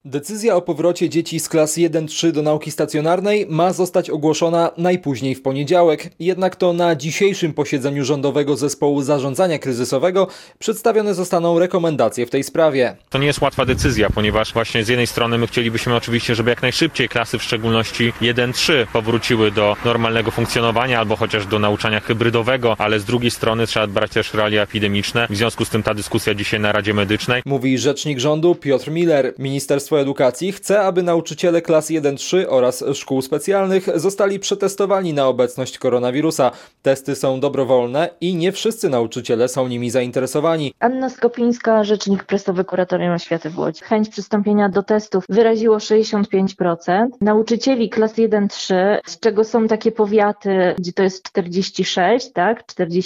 Decyzja o powrocie dzieci z klas 1-3 do nauki stacjonarnej ma zostać ogłoszona najpóźniej w poniedziałek. Jednak to na dzisiejszym posiedzeniu Rządowego Zespołu Zarządzania Kryzysowego przedstawione zostaną rekomendacje w tej sprawie. To nie jest łatwa decyzja, ponieważ właśnie z jednej strony my chcielibyśmy oczywiście, żeby jak najszybciej klasy, w szczególności 1-3, powróciły do normalnego funkcjonowania albo chociaż do nauczania hybrydowego, ale z drugiej strony trzeba brać też realia epidemiczne. W związku z tym ta dyskusja dzisiaj na Radzie Medycznej. Mówi rzecznik rządu Piotr Miller. Ministerstwo Edukacji chce, aby nauczyciele klas 1-3 oraz szkół specjalnych zostali przetestowani na obecność koronawirusa. Testy są dobrowolne i nie wszyscy nauczyciele są nimi zainteresowani. Anna Skopińska, rzecznik prasowy Kuratorium Oświaty w Łodzi. Chęć przystąpienia do testów wyraziło 65%. Nauczycieli klas 1-3, z czego są takie powiaty, gdzie to jest 46, tak,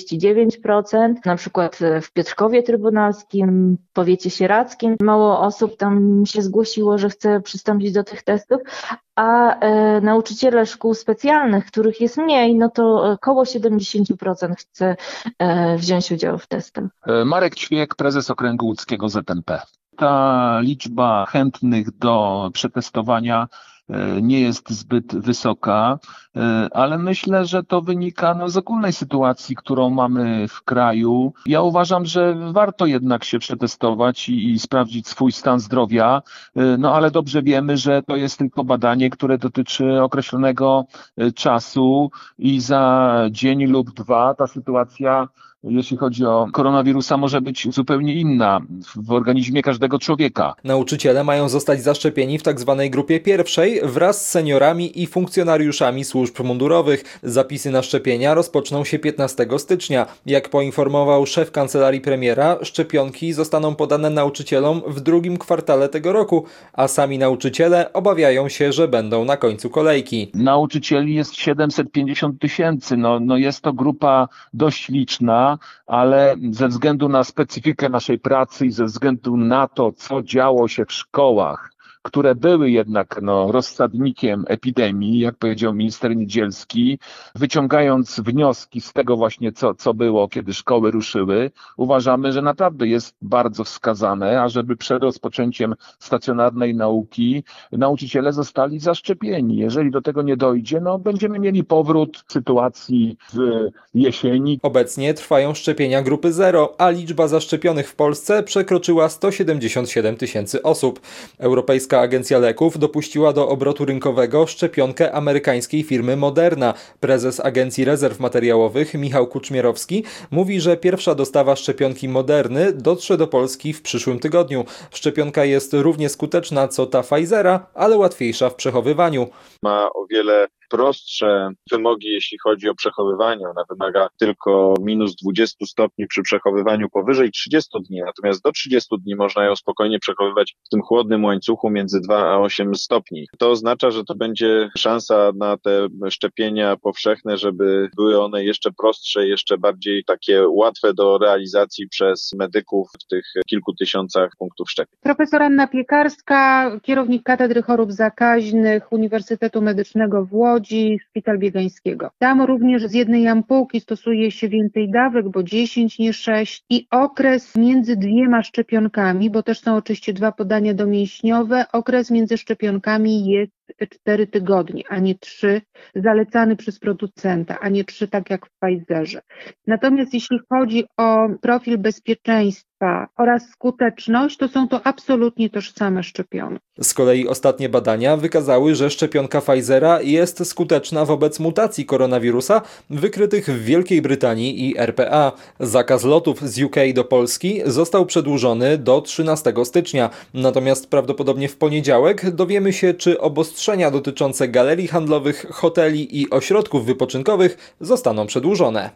49%, na przykład w Piotrkowie Trybunalskim, w powiecie sieradzkim. Mało osób tam się zgłosiło, że chce przystąpić do tych testów, a nauczyciele szkół specjalnych, których jest mniej, no to około 70% chce wziąć udział w testach. Marek Ćwiek, prezes Okręgu Łódzkiego ZNP. Ta liczba chętnych do przetestowania nie jest zbyt wysoka, ale myślę, że to wynika z ogólnej sytuacji, którą mamy w kraju. Ja uważam, że warto jednak się przetestować i sprawdzić swój stan zdrowia, ale dobrze wiemy, że to jest tylko badanie, które dotyczy określonego czasu i za dzień lub dwa ta sytuacja, jeśli chodzi o koronawirusa, może być zupełnie inna w organizmie każdego człowieka. Nauczyciele mają zostać zaszczepieni w tzw. grupie pierwszej wraz z seniorami i funkcjonariuszami służb mundurowych. Zapisy na szczepienia rozpoczną się 15 stycznia. Jak poinformował szef kancelarii premiera, szczepionki zostaną podane nauczycielom w drugim kwartale tego roku, a sami nauczyciele obawiają się, że będą na końcu kolejki. Nauczycieli jest 750 000. Jest to grupa dość liczna, ale ze względu na specyfikę naszej pracy i ze względu na to, co działo się w szkołach, które były jednak rozsadnikiem epidemii, jak powiedział minister Niedzielski, wyciągając wnioski z tego właśnie, co było, kiedy szkoły ruszyły, uważamy, że naprawdę jest bardzo wskazane, ażeby przed rozpoczęciem stacjonarnej nauki nauczyciele zostali zaszczepieni. Jeżeli do tego nie dojdzie, będziemy mieli powrót sytuacji w jesieni. Obecnie trwają szczepienia grupy 0, a liczba zaszczepionych w Polsce przekroczyła 177 000 osób. Europejska Agencja Leków dopuściła do obrotu rynkowego szczepionkę amerykańskiej firmy Moderna. Prezes Agencji Rezerw Materiałowych Michał Kuczmierowski mówi, że pierwsza dostawa szczepionki Moderny dotrze do Polski w przyszłym tygodniu. Szczepionka jest równie skuteczna co ta Pfizera, ale łatwiejsza w przechowywaniu. Ma o wiele prostsze wymogi, jeśli chodzi o przechowywanie. Ona wymaga tylko -20 stopni przy przechowywaniu powyżej 30 dni, natomiast do 30 dni można ją spokojnie przechowywać w tym chłodnym łańcuchu między 2 a 8 stopni. To oznacza, że to będzie szansa na te szczepienia powszechne, żeby były one jeszcze prostsze, jeszcze bardziej takie łatwe do realizacji przez medyków w tych kilku tysiącach punktów szczepień. Profesor Anna Piekarska, kierownik Katedry Chorób Zakaźnych Uniwersytetu Medycznego w Łodzi, Szpital Biegańskiego. Tam również z jednej ampułki stosuje się więcej dawek, bo 10 nie 6 i okres między dwiema szczepionkami, bo też są oczywiście 2 podania domięśniowe, okres między szczepionkami jest 4 tygodnie, a nie 3, zalecany przez producenta, a nie 3 tak jak w Pfizerze. Natomiast jeśli chodzi o profil bezpieczeństwa oraz skuteczność, to są to absolutnie tożsame szczepionki. Z kolei ostatnie badania wykazały, że szczepionka Pfizera jest skuteczna wobec mutacji koronawirusa wykrytych w Wielkiej Brytanii i RPA. Zakaz lotów z UK do Polski został przedłużony do 13 stycznia. Natomiast prawdopodobnie w poniedziałek dowiemy się, czy obostrzenia dotyczące galerii handlowych, hoteli i ośrodków wypoczynkowych zostaną przedłużone.